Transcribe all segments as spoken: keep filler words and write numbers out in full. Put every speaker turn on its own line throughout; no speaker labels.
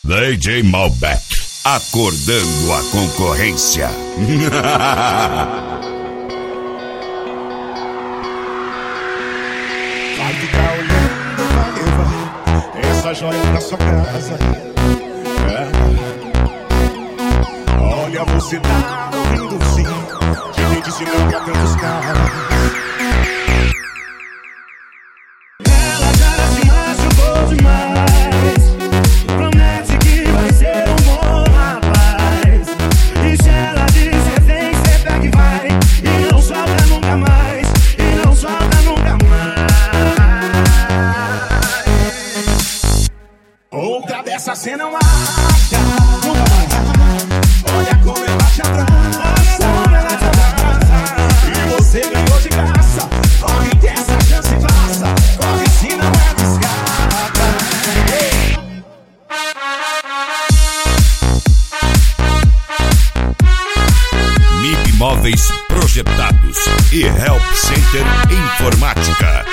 D J Malbec, acordando a concorrência.
Vai ficar olhando, vai levar essa joia pra sua casa. É. Olha, você tá ouvindo sim, que nem disse não pra tantos caras. Ela já se machucou demais, promete que vai ser um bom rapaz. E se ela disser vem, cê pega e vai, e não solta nunca mais, e não solta nunca mais. Outra dessa cê não acha, nunca mais. Olha como ela te abraça, ela te abraça. E você ganhou de graça, corre que essa chance passa. Corre se não é descarta.
M I P Móveis Projetados e Help Center Informática.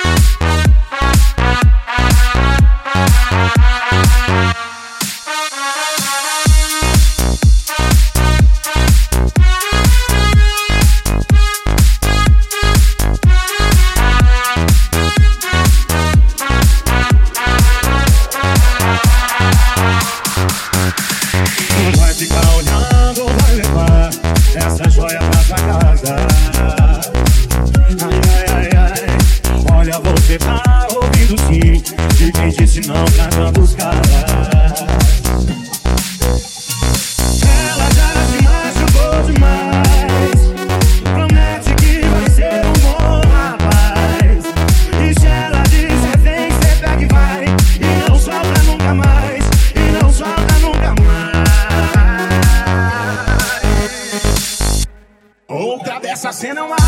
Vai ficar olhando, vai levar essa joia pra sua casa. Ai, ai, ai, ai. Olha, você tá ouvindo sim, de quem disse não cantando os caras. Ela já se machucou demais, promete que vai ser um bom rapaz. E se ela disser vem, cê pega e vai, e não solta nunca mais, e não solta nunca mais. Outra dessa cê não